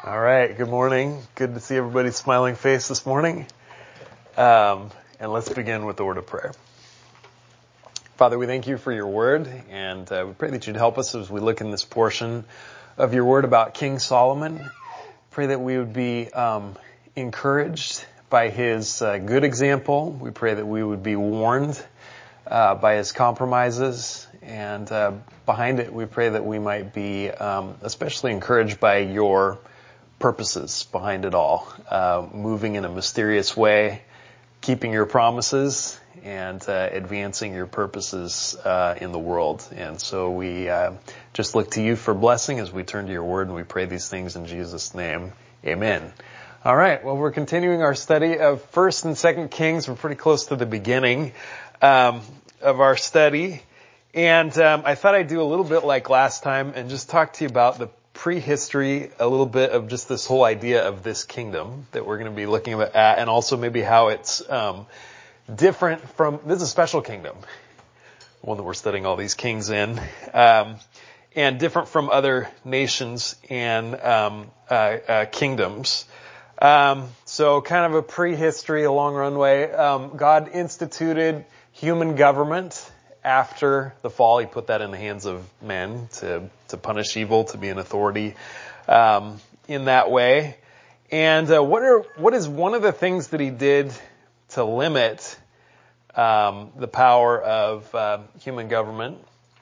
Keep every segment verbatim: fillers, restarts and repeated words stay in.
All right, good morning. Good to see everybody's smiling face this morning. Um, and let's begin with the word of prayer. Father, we thank you for your word, and uh, we pray that you'd help us as we look in this portion of your word about King Solomon. Pray that we would be um, encouraged by his uh, good example. We pray that we would be warned uh, by his compromises, and uh, behind it, we pray that we might be um, especially encouraged by your purposes behind it all, uh, moving in a mysterious way, keeping your promises, and uh, advancing your purposes uh, in the world. And so we uh, just look to you for blessing as we turn to your word, and we pray these things in Jesus' name. Amen. All right. Well, we're continuing our study of First and Second Kings. We're pretty close to the beginning um, of our study. And um, I thought I'd do a little bit like last time and just talk to you about the prehistory, a little bit of just this whole idea of this kingdom that we're going to be looking at, and also maybe how it's um, different from, this is a special kingdom, one that we're studying all these kings in, um, and different from other nations and um, uh, uh, kingdoms. Um, so kind of a prehistory, a long runway. Um, God instituted human government. After the fall, he put that in the hands of men to, to punish evil, to be an authority um, in that way. And uh, what are what is one of the things that he did to limit um, the power of uh, human government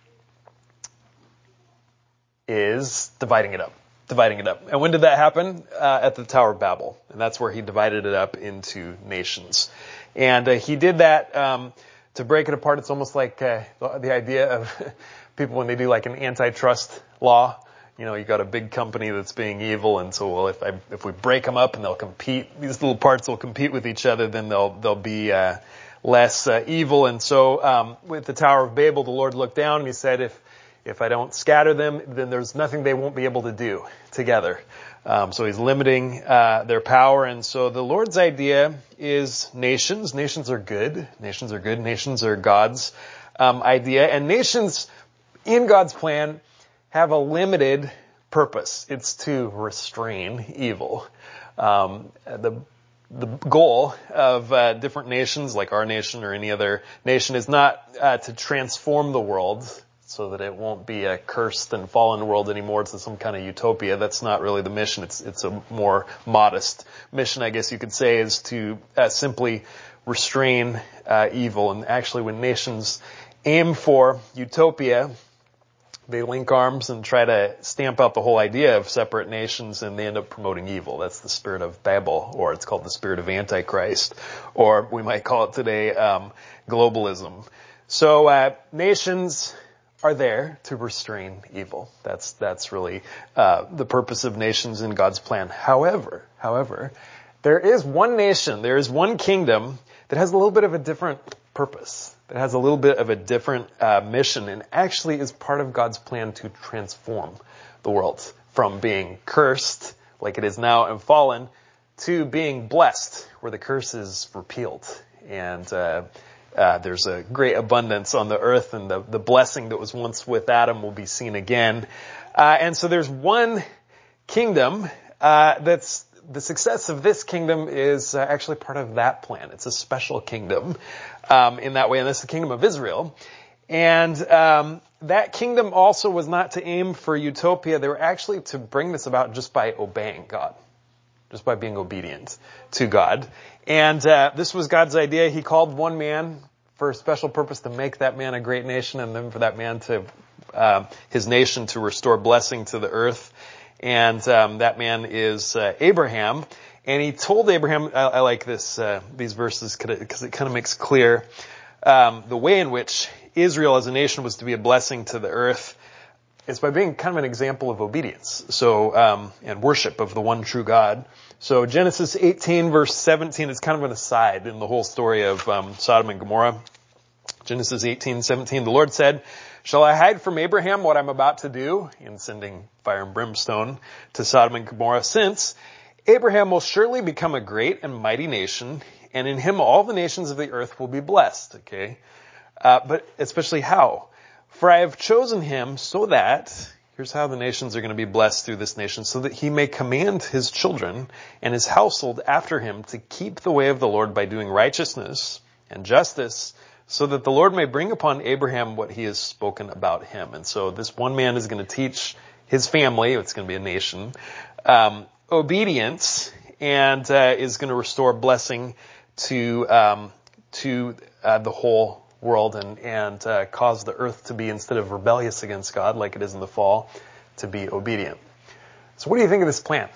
is dividing it up. Dividing it up. And when did that happen? Uh, at the Tower of Babel. And that's where he divided it up into nations. And uh, he did that um to break it apart. It's almost like uh, the, the idea of people when they do like an antitrust law. You know, you got a big company that's being evil, and so well, if I, if we break them up and they'll compete, these little parts will compete with each other, then they'll they'll be uh, less uh, evil. And so, um, with the Tower of Babel, the Lord looked down and he said, if if I don't scatter them, then there's nothing they won't be able to do together. Um, so he's limiting uh, their power. And so the Lord's idea is nations. Nations are good. Nations are good. Nations are God's um, idea. And nations, in God's plan, have a limited purpose. It's to restrain evil. Um, the the goal of uh, different nations, like our nation or any other nation, is not uh, to transform the world so that it won't be a cursed and fallen world anymore to some kind of utopia. That's not really the mission. It's it's a more modest mission, I guess you could say, is to uh, simply restrain uh, evil. And actually, when nations aim for utopia, they link arms and try to stamp out the whole idea of separate nations, and they end up promoting evil. That's the spirit of Babel, or it's called the spirit of Antichrist, or we might call it today um, globalism. So uh, nations are there to restrain evil. That's that's really uh, the purpose of nations in God's plan. However, however, there is one nation, there is one kingdom that has a little bit of a different purpose, that has a little bit of a different uh, mission, and actually is part of God's plan to transform the world from being cursed, like it is now, and fallen, to being blessed, where the curse is repealed. And uh Uh, there's a great abundance on the earth, and the, the blessing that was once with Adam will be seen again. Uh, and so there's one kingdom uh, that's, the success of this kingdom is uh, actually part of that plan. It's a special kingdom um, in that way, and that's the kingdom of Israel. And um, that kingdom also was not to aim for utopia. They were actually to bring this about just by obeying God, just by being obedient to God. And uh, this was God's idea. He called one man for a special purpose to make that man a great nation, and then for that man to, uh, his nation to restore blessing to the earth. And um, that man is uh, Abraham. And he told Abraham, I, I like this, uh, these verses because it kind of makes clear um, the way in which Israel as a nation was to be a blessing to the earth. It's by being kind of an example of obedience, so um, and worship of the one true God. So Genesis eighteen, verse seventeen, is kind of an aside in the whole story of um, Sodom and Gomorrah. Genesis eighteen, seventeen, the Lord said, "Shall I hide from Abraham what I'm about to do?" in sending fire and brimstone to Sodom and Gomorrah, "since Abraham will surely become a great and mighty nation, and in him all the nations of the earth will be blessed." Okay, uh, but especially how? "For I have chosen him so that Here's how the nations are going to be blessed through this nation, so that he may command his children and his household after him to keep the way of the Lord by doing righteousness and justice, so that the Lord may bring upon Abraham what he has spoken about him. And so this one man is going to teach his family, it's going to be a nation, um, obedience, and uh, is going to restore blessing to um, to uh, the whole world, and, and uh, cause the earth to be, instead of rebellious against God like it is in the fall, to be obedient. So what do you think of this plan?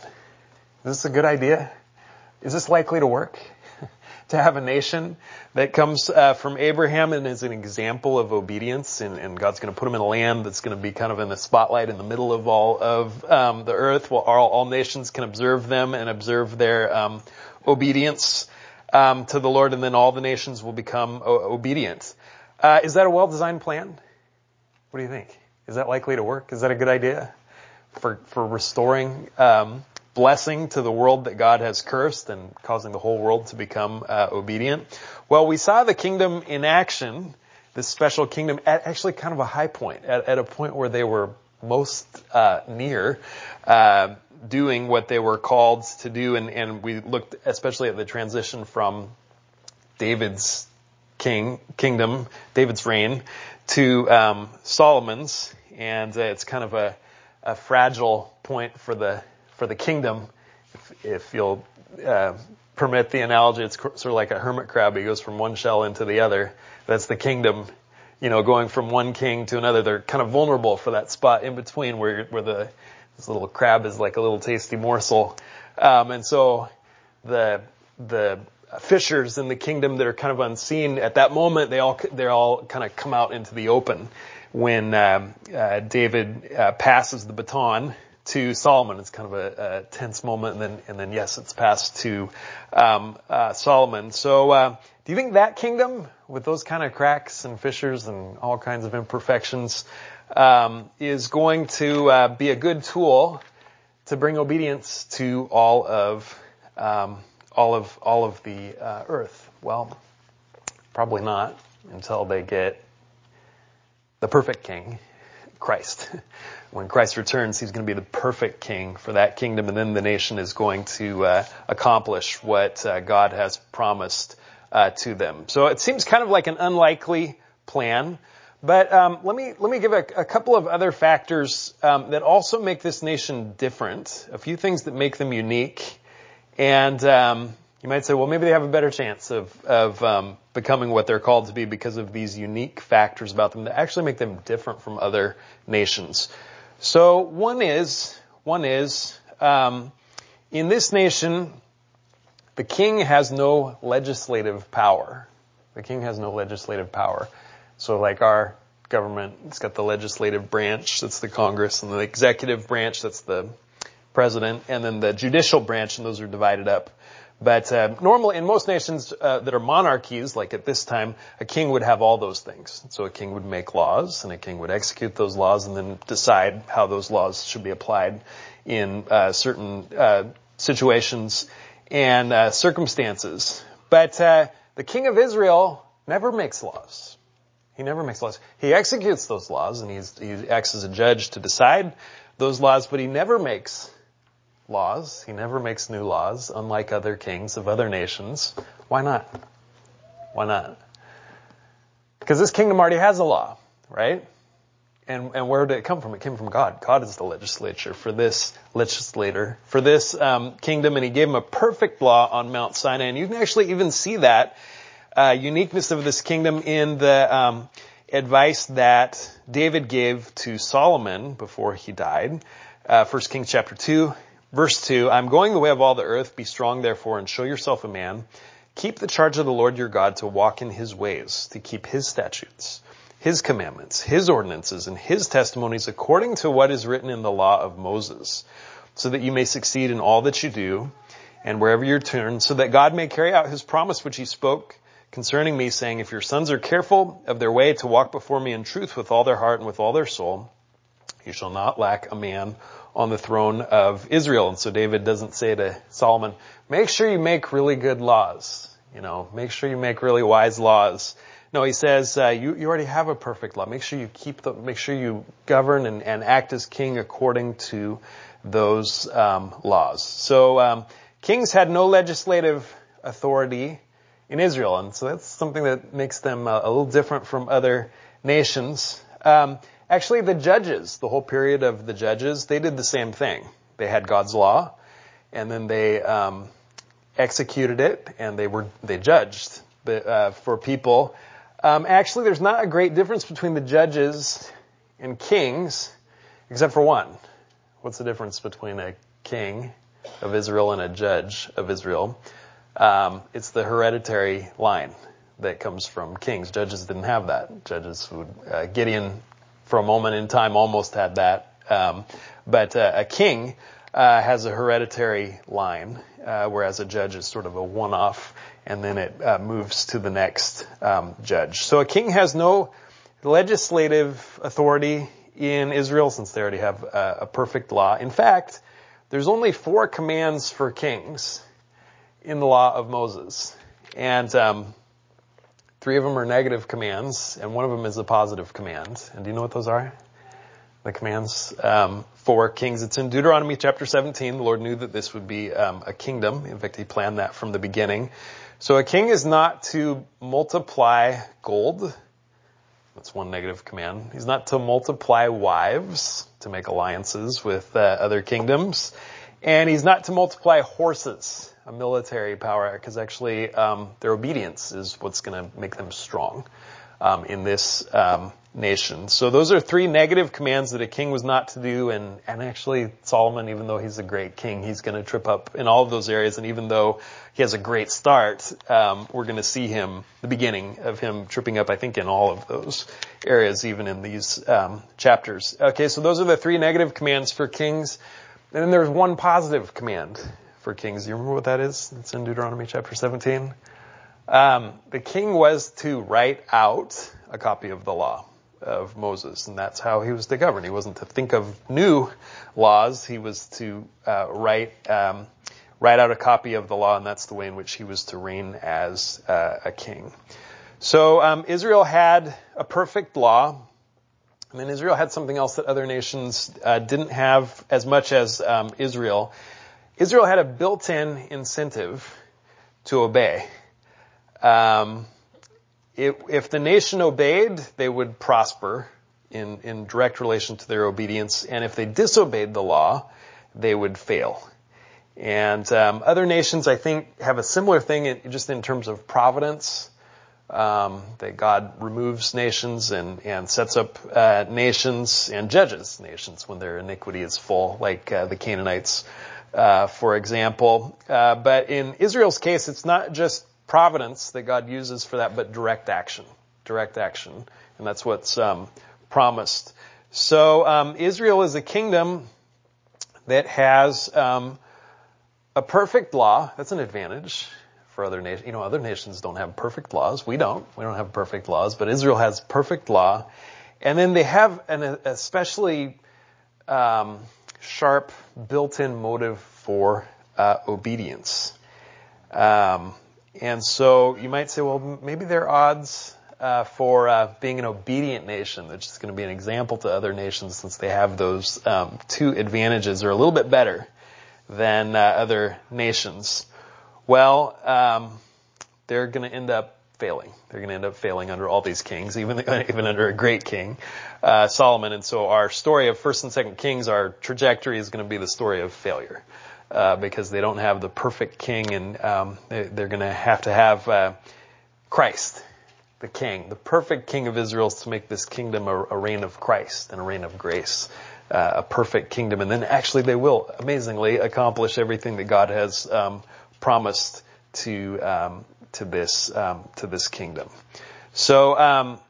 Is this a good idea? Is this likely to work? To have a nation that comes uh, from Abraham and is an example of obedience, and, and God's going to put him in a land that's going to be kind of in the spotlight in the middle of all of um, the earth, while all, all nations can observe them and observe their um, obedience um, to the Lord, and then all the nations will become o- obedient. Uh, is that a well-designed plan? What do you think? Is that likely to work? Is that a good idea for for restoring um, blessing to the world that God has cursed and causing the whole world to become uh, obedient? Well, we saw the kingdom in action, this special kingdom, at actually kind of a high point, at, at a point where they were most uh, near uh, doing what they were called to do. And, and we looked especially at the transition from David's king kingdom, David's reign, to um, Solomon's, and uh, it's kind of a, a fragile point for the for the kingdom, if, if you'll uh, permit the analogy. It's sort of like a hermit crab. He goes from one shell into the other. That's the kingdom, you know, going from one king to another. They're kind of vulnerable for that spot in between where where the this little crab is like a little tasty morsel, um, and so the the fishers in the kingdom that are kind of unseen at that moment, they all they all kind of come out into the open when um, uh, David uh, passes the baton to Solomon. It's kind of a, a tense moment, and then and then yes, it's passed to um, uh, Solomon. So, uh, do you think that kingdom, with those kind of cracks and fissures and all kinds of imperfections, um, is going to uh, be a good tool to bring obedience to all of um, all of all of the uh, earth? Well, probably not, until they get the perfect king, Christ. When Christ returns, he's going to be the perfect king for that kingdom, and then the nation is going to uh, accomplish what uh, God has promised uh, to them. So it seems kind of like an unlikely plan, but um, let me let me give a, a couple of other factors um, that also make this nation different. A few things that make them unique, and um, you might say, well, maybe they have a better chance of of um, becoming what they're called to be because of these unique factors about them that actually make them different from other nations. So one is, one is, um, in this nation, the king has no legislative power. The king has no legislative power. So like our government, it's got the legislative branch, that's the Congress, and the executive branch, that's the president, and then the judicial branch, and those are divided up. But uh, normally, in most nations uh, that are monarchies, like at this time, a king would have all those things. So a king would make laws, and a king would execute those laws, and then decide how those laws should be applied in uh, certain uh, situations and uh, circumstances. But uh, the king of Israel never makes laws. He never makes laws. He executes those laws, and he's, he acts as a judge to decide those laws, but he never makes laws. He never makes new laws, unlike other kings of other nations. Why not? Why not? Because this kingdom already has a law, right? And and where did it come from? It came from God. God is the legislature for this legislator, for this um, kingdom, and he gave him a perfect law on Mount Sinai. And you can actually even see that uh, uniqueness of this kingdom in the um, advice that David gave to Solomon before he died. Uh, First Kings chapter two. Verse two, I'm going the way of all the earth. Be strong, therefore, and show yourself a man. Keep the charge of the Lord your God to walk in his ways, to keep his statutes, his commandments, his ordinances, and his testimonies according to what is written in the law of Moses, so that you may succeed in all that you do and wherever you turn, so that God may carry out his promise which he spoke concerning me, saying, if your sons are careful of their way to walk before me in truth with all their heart and with all their soul, you shall not lack a man on the throne of Israel. And so David doesn't say to Solomon, make sure you make really good laws. You know, make sure you make really wise laws No, he says, uh, you, you already have a perfect law. Make sure you keep the, make sure you govern and, and act as king according to those um, laws. So um, kings had no legislative authority in Israel, and so that's something that makes them uh, a little different from other nations. Um, actually, the judges, the whole period of the judges, they did the same thing. They had God's law, and then they um, executed it, and they were they judged the, uh, for people. Um, actually, there's not a great difference between the judges and kings, except for one. What's the difference between a king of Israel and a judge of Israel? Um, it's the hereditary line that comes from kings. Judges didn't have that. Judges would, uh, Gideon, for a moment in time, almost had that. Um, but uh, a king uh, has a hereditary line, uh, whereas a judge is sort of a one-off, and then it uh, moves to the next um, judge. So a king has no legislative authority in Israel, since they already have a, a perfect law. In fact, there's only four commands for kings in the law of Moses. And um, three of them are negative commands, and one of them is a positive command. And do you know what those are? The commands um, for kings. It's in Deuteronomy chapter seventeen. The Lord knew that this would be um, a kingdom. In fact, he planned that from the beginning. So a king is not to multiply gold. That's one negative command. He's not to multiply wives, to make alliances with uh, other kingdoms. And he's not to multiply horses, a military power, because actually um, their obedience is what's going to make them strong um, in this um, nation. So those are three negative commands that a king was not to do. And, and actually Solomon, even though he's a great king, he's going to trip up in all of those areas. And even though he has a great start, um, we're going to see him, the beginning of him tripping up, I think, in all of those areas, even in these um, chapters. Okay, so those are the three negative commands for kings. And then there's one positive command for kings. Do you remember what that is? It's in Deuteronomy chapter seventeen. Um, the king was to write out a copy of the law of Moses, and that's how he was to govern. He wasn't to think of new laws. He was to uh, write um, write out a copy of the law, and that's the way in which he was to reign as uh, a king. So um, Israel had a perfect law. And then Israel had something else that other nations uh, didn't have as much as um, Israel. Israel had a built-in incentive to obey. Um, it, if the nation obeyed, they would prosper in, in direct relation to their obedience. And if they disobeyed the law, they would fail. And um, other nations, I think, have a similar thing in, just in terms of providence. Um, that God removes nations and, and sets up uh, nations and judges nations when their iniquity is full, like uh, the Canaanites, uh, for example. Uh, but in Israel's case, it's not just providence that God uses for that, but direct action, direct action, and that's what's um, promised. So um, Israel is a kingdom that has um, a perfect law. That's an advantage. For other nations, you know, other nations don't have perfect laws. We don't. We don't have perfect laws, but Israel has perfect law. And then they have an especially um, sharp built-in motive for uh, obedience. Um, and so you might say, well, maybe there are odds uh, for uh, being an obedient nation that's just going to be an example to other nations, since they have those um, two advantages, or a little bit better than uh, other nations. Well, um, they're going to end up failing. They're going to end up failing under all these kings, even even under a great king, uh, Solomon. And so our story of First and Second Kings, our trajectory is going to be the story of failure, uh, because they don't have the perfect king, and um, they, they're going to have to have uh, Christ, the king, the perfect king of Israel, to make this kingdom a, a reign of Christ and a reign of grace. Uh, a perfect kingdom, and then actually they will amazingly accomplish everything that God has um, promised to um, to this um, to this kingdom. So um,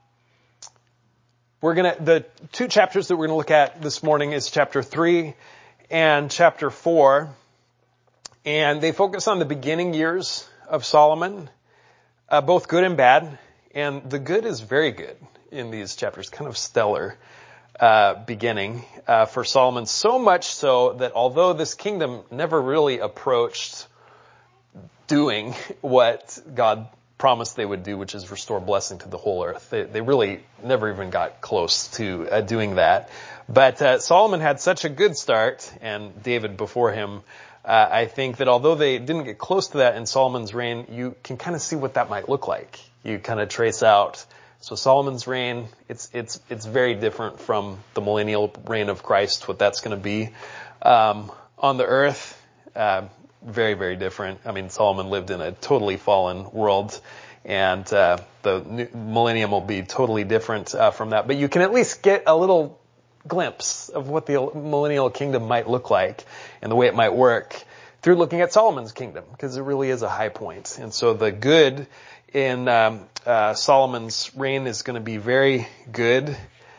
we're gonna the two chapters that we're gonna look at this morning is chapter three and chapter four, and they focus on the beginning years of Solomon, uh, both good and bad. And the good is very good in these chapters, kind of stellar. Uh, beginning uh, for Solomon, so much so that although this kingdom never really approached doing what God promised they would do, which is restore blessing to the whole earth. They, they really never even got close to uh, doing that. But uh, Solomon had such a good start, and David before him. Uh, I think that although they didn't get close to that in Solomon's reign, you can kind of see what that might look like. You kind of trace out. So Solomon's reign, it's it's it's very different from the millennial reign of Christ, what that's going to be um, on the earth. Uh, very, very different. I mean, Solomon lived in a totally fallen world, and uh, the new millennium will be totally different uh, from that. But you can at least get a little glimpse of what the millennial kingdom might look like and the way it might work through looking at Solomon's kingdom, because it really is a high point. And so the good in um, uh, Solomon's reign is going to be very good,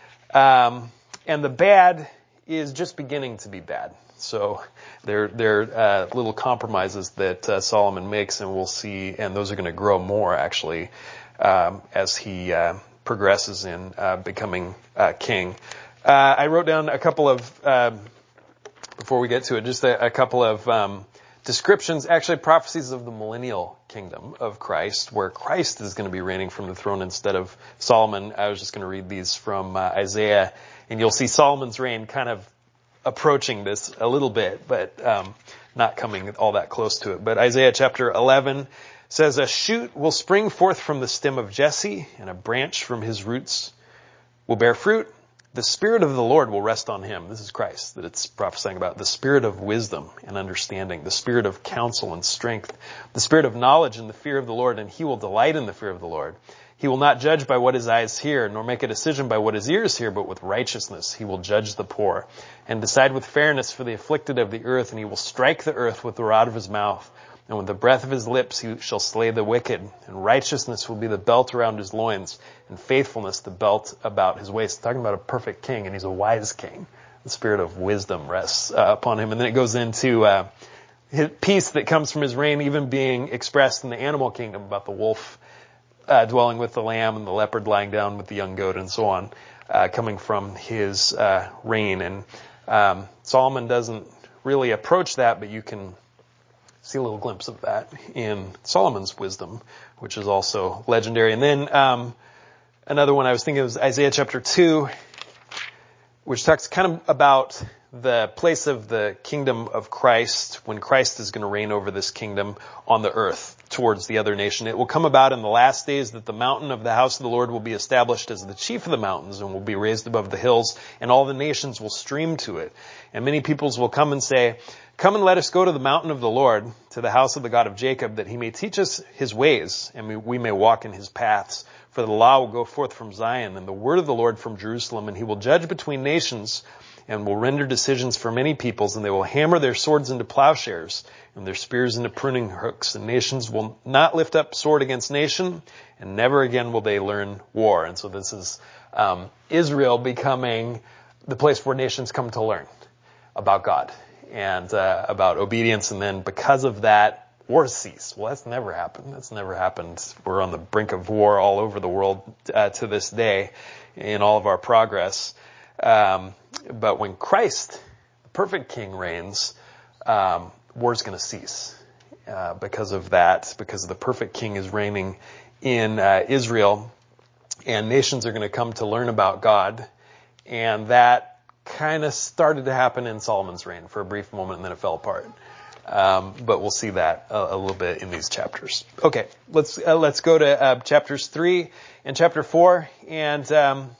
um, and the bad is just beginning to be bad. So they're they're uh, little compromises that uh, Solomon makes, and we'll see, and those are going to grow more actually um, as he uh, progresses in uh, becoming uh, king. Uh, I wrote down a couple of, uh, before we get to it, just a, a couple of um, descriptions, actually prophecies of the millennial kingdom of Christ, where Christ is going to be reigning from the throne instead of Solomon. I was just going to read these from uh, Isaiah, and you'll see Solomon's reign kind of approaching this a little bit, but um, not coming all that close to it. But Isaiah chapter eleven says, "A shoot will spring forth from the stem of Jesse, and a branch from his roots will bear fruit. The Spirit of the Lord will rest on him." This is Christ that it's prophesying about. "The Spirit of wisdom and understanding, the Spirit of counsel and strength, the Spirit of knowledge and the fear of the Lord, and he will delight in the fear of the Lord. He will not judge by what his eyes hear, nor make a decision by what his ears hear, but with righteousness he will judge the poor, and decide with fairness for the afflicted of the earth, and he will strike the earth with the rod of his mouth. And with the breath of his lips he shall slay the wicked, and righteousness will be the belt around his loins, and faithfulness the belt about his waist." Talking about a perfect king, and he's a wise king. The spirit of wisdom rests uh, upon him. And then it goes into uh, his peace that comes from his reign, even being expressed in the animal kingdom, about the wolf uh, dwelling with the lamb, and the leopard lying down with the young goat, and so on, uh, coming from his uh, reign. And um, Solomon doesn't really approach that, but you can see a little glimpse of that in Solomon's wisdom, which is also legendary. And then um, another one I was thinking was Isaiah chapter two, which talks kind of about the place of the kingdom of Christ when Christ is going to reign over this kingdom on the earth towards the other nation. "It will come about in the last days that the mountain of the house of the Lord will be established as the chief of the mountains, and will be raised above the hills, and all the nations will stream to it. And many peoples will come and say, 'Come and let us go to the mountain of the Lord, to the house of the God of Jacob, that he may teach us his ways, and we, we may walk in his paths. For the law will go forth from Zion, and the word of the Lord from Jerusalem, and he will judge between nations, and will render decisions for many peoples, and they will hammer their swords into plowshares, and their spears into pruning hooks, and nations will not lift up sword against nation, and never again will they learn war.'" And so this is um, Israel becoming the place where nations come to learn about God and uh, about obedience, and then because of that, wars cease. Well, that's never happened. That's never happened. We're on the brink of war all over the world uh, to this day in all of our progress. Um, but when Christ, the perfect king, reigns, um, war's going to cease uh, because of that, because the perfect king is reigning in uh, Israel, and nations are going to come to learn about God, and that kind of started to happen in Solomon's reign for a brief moment, and then it fell apart. Um, but we'll see that a, a little bit in these chapters. Okay, let's uh, let's go to uh, chapters three and chapter four, and um,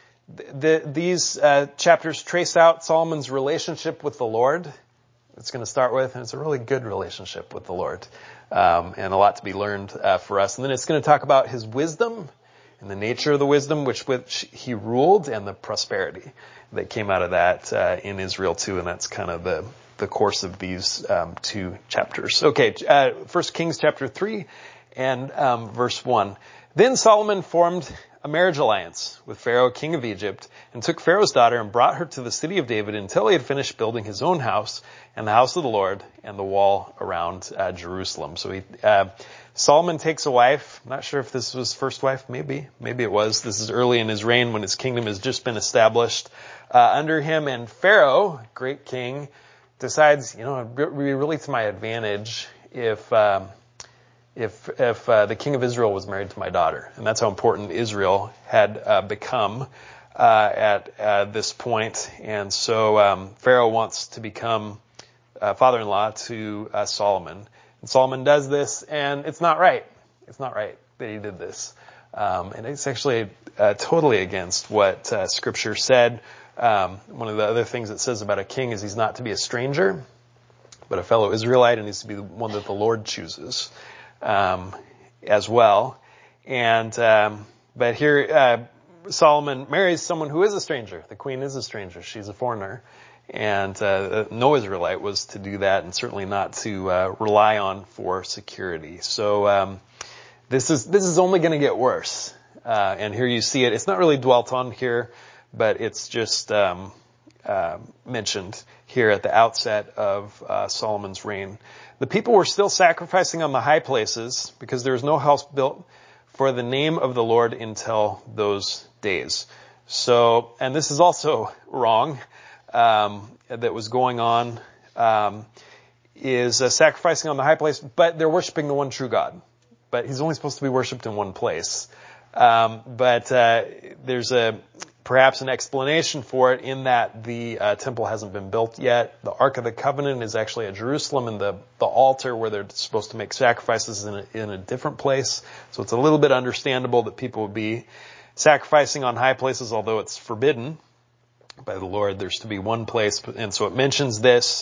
the, these uh, chapters trace out Solomon's relationship with the Lord. It's going to start with, and it's a really good relationship with the Lord, um, and a lot to be learned uh, for us. And then it's going to talk about his wisdom and the nature of the wisdom which which he ruled, and the prosperity that came out of that uh, in Israel too. And that's kind of the the course of these um, two chapters. Okay, uh, First Kings chapter three and um, verse one. "Then Solomon formed a marriage alliance with Pharaoh, king of Egypt, and took Pharaoh's daughter and brought her to the city of David until he had finished building his own house and the house of the Lord and the wall around uh, Jerusalem." So he, uh, Solomon takes a wife. I'm not sure if this was his first wife. Maybe. Maybe it was. This is early in his reign when his kingdom has just been established uh, under him. And Pharaoh, great king, decides, you know, it'd be really to my advantage if um, if if uh, the king of Israel was married to my daughter. And that's how important Israel had uh, become uh, at uh, this point. And so um, Pharaoh wants to become uh, father-in-law to uh, Solomon. And Solomon does this, and it's not right. It's not right that he did this. Um, and it's actually uh, totally against what uh, Scripture said. Um, one of the other things it says about a king is he's not to be a stranger, but a fellow Israelite, and needs to be the one that the Lord chooses um, as well. And um, but here uh, Solomon marries someone who is a stranger. The queen is a stranger. She's a foreigner. And uh, no Israelite was to do that, and certainly not to uh, rely on for security. So um, this is this is only going to get worse. Uh, and here you see it. It's not really dwelt on here, but it's just um, uh, mentioned here at the outset of uh, Solomon's reign. The people were still sacrificing on the high places because there was no house built for the name of the Lord until those days. So, and this is also wrong. Um, that was going on, um, is uh, sacrificing on the high place, but they're worshiping the one true God. But he's only supposed to be worshipped in one place. Um, but uh, there's a perhaps an explanation for it in that the uh, temple hasn't been built yet. The Ark of the Covenant is actually at Jerusalem, and the the altar where they're supposed to make sacrifices in a, in a different place. So it's a little bit understandable that people would be sacrificing on high places, although it's forbidden by the Lord. There's to be one place, and so it mentions this,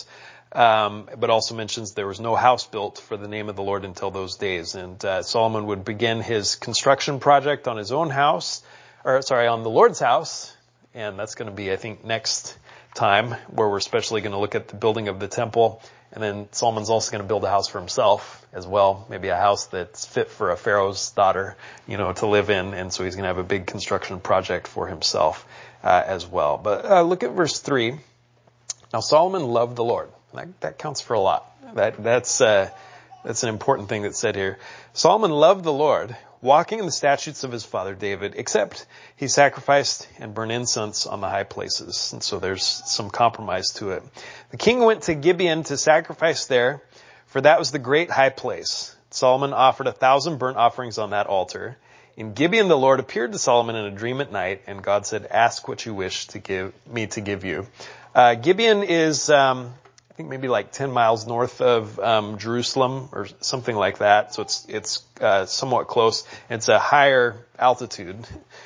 um, but also mentions there was no house built for the name of the Lord until those days. And uh, Solomon would begin his construction project on his own house, or sorry, on the Lord's house, and that's going to be, I think, next time, where we're especially going to look at the building of the temple. And then Solomon's also going to build a house for himself as well, maybe a house that's fit for a Pharaoh's daughter, you know, to live in. And so he's going to have a big construction project for himself uh, as well. But uh, look at verse three. Now Solomon loved the Lord. That, that counts for a lot. That that's uh, that's an important thing that's said here. Solomon loved the Lord, walking in the statutes of his father David, except he sacrificed and burned incense on the high places. And so there's some compromise to it. The king went to Gibeon to sacrifice there, for that was the great high place. Solomon offered a thousand burnt offerings on that altar. In Gibeon the Lord appeared to Solomon in a dream at night, and God said, "Ask what you wish to give me to give you." Uh, Gibeon is, um, I think maybe like ten miles north of um, Jerusalem or something like that. So it's it's uh, somewhat close. It's a higher altitude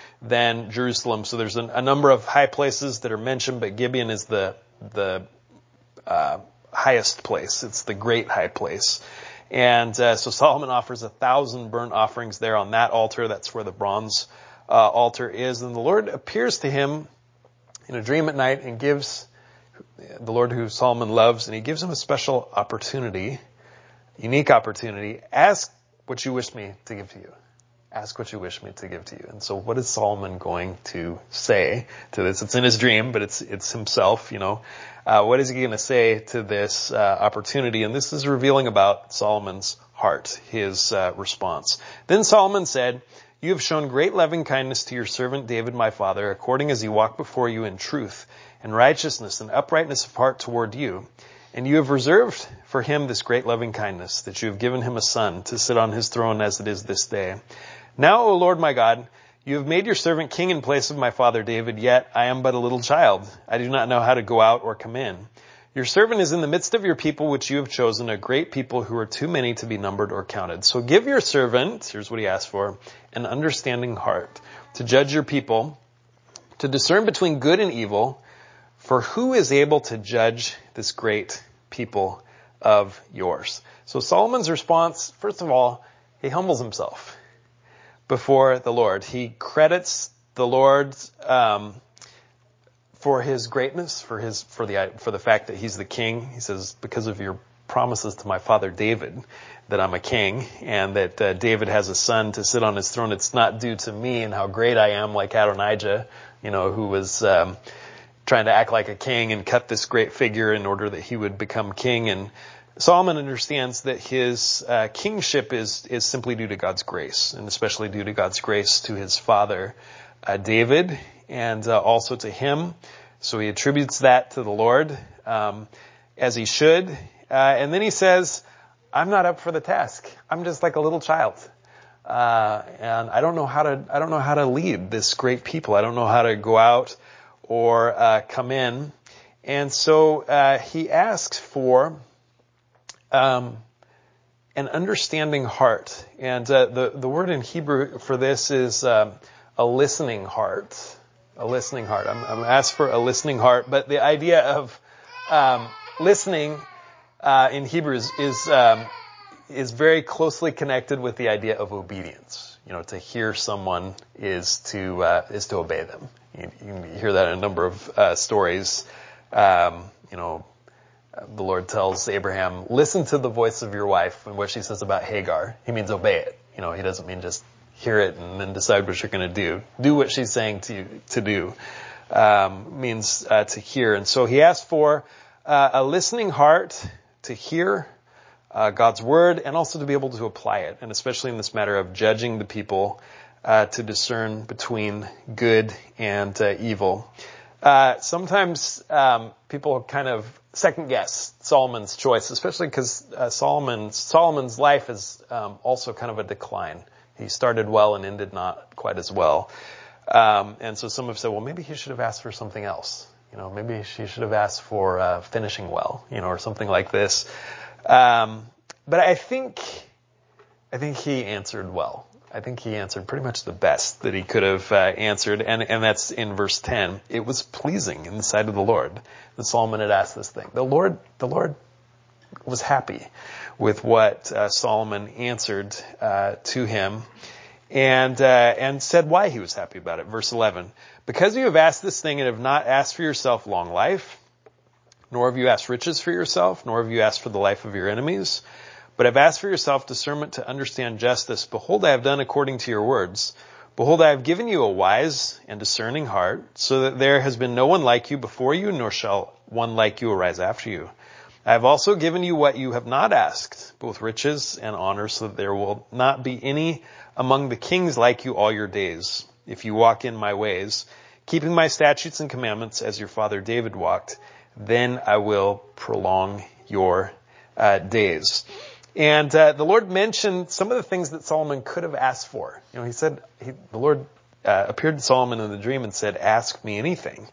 than Jerusalem. So there's an, a number of high places that are mentioned, but Gibeon is the the uh, highest place. It's the great high place. And uh, so Solomon offers a thousand burnt offerings there on that altar. That's where the bronze uh, altar is. And the Lord appears to him in a dream at night and gives the Lord who Solomon loves, and he gives him a special opportunity, unique opportunity. Ask what you wish me to give to you. Ask what you wish me to give to you. And so what is Solomon going to say to this? It's in his dream, but it's it's himself, you know. Uh, what is he going to say to this uh, opportunity? And this is revealing about Solomon's heart, his uh, response. Then Solomon said, "You have shown great loving kindness to your servant David my father, according as he walked before you in truth and righteousness and uprightness of heart toward you. And you have reserved for him this great loving kindness, that you have given him a son to sit on his throne as it is this day. Now, O Lord my God, you have made your servant king in place of my father David, yet I am but a little child. I do not know how to go out or come in. Your servant is in the midst of your people, which you have chosen, a great people who are too many to be numbered or counted. So give your servant," here's what he asked for, "an understanding heart to judge your people, to discern between good and evil. For who is able to judge this great people of yours?" So Solomon's response, first of all, he humbles himself before the Lord. He credits the Lord um, for his greatness, for his for the for the fact that he's the king. He says, "Because of your promises to my father David, that I'm a king, and that uh, David has a son to sit on his throne. It's not due to me and how great I am, like Adonijah, you know, who was Um, trying to act like a king and cut this great figure in order that he would become king." And Solomon understands that his uh, kingship is is simply due to God's grace, and especially due to God's grace to his father uh, David, and uh, also to him. So he attributes that to the Lord, um, as he should. Uh, and then he says, "I'm not up for the task. I'm just like a little child. Uh, and I don't know how to, I don't know how to lead this great people. I don't know how to go out or, uh, come in. And so, uh, he asks for, um, an understanding heart. And, uh, the, the word in Hebrew for this is, um, a listening heart. A listening heart. I'm, I'm asked for a listening heart, but the idea of, um, listening, uh, in Hebrew is, is, um, is very closely connected with the idea of obedience. You know, to hear someone is to uh, is to obey them. You, you hear that in a number of uh, stories. Um, you know, the Lord tells Abraham, "Listen to the voice of your wife," and what she says about Hagar. He means obey it. You know, he doesn't mean just hear it and then decide what you're going to do. Do what she's saying to to do. Um, means uh, to hear, and so he asked for uh, a listening heart to hear Uh, God's word, and also to be able to apply it, and especially in this matter of judging the people, uh, to discern between good and uh, evil. Uh, sometimes um, people kind of second guess Solomon's choice, especially because uh, Solomon's Solomon's life is um, also kind of a decline. He started well and ended not quite as well, um, and so some have said, well, maybe he should have asked for something else. You know, maybe he should have asked for uh, finishing well, you know, or something like this. Um, but I think, I think he answered well. I think he answered pretty much the best that he could have uh, answered, and and that's in verse ten. It was pleasing in the sight of the Lord that Solomon had asked this thing. The Lord, the Lord was happy with what uh, Solomon answered uh, to him, and uh, and said why he was happy about it. Verse eleven: because you have asked this thing and have not asked for yourself long life, nor have you asked riches for yourself, nor have you asked for the life of your enemies, but have asked for yourself discernment to understand justice. Behold, I have done according to your words. Behold, I have given you a wise and discerning heart, so that there has been no one like you before you, nor shall one like you arise after you. I have also given you what you have not asked, both riches and honor, so that there will not be any among the kings like you all your days, if you walk in my ways, keeping my statutes and commandments as your father David walked. Then I will prolong your uh, days. And uh, the Lord mentioned some of the things that Solomon could have asked for. You know, he said, he, the Lord uh, appeared to Solomon in the dream and said, ask me anything.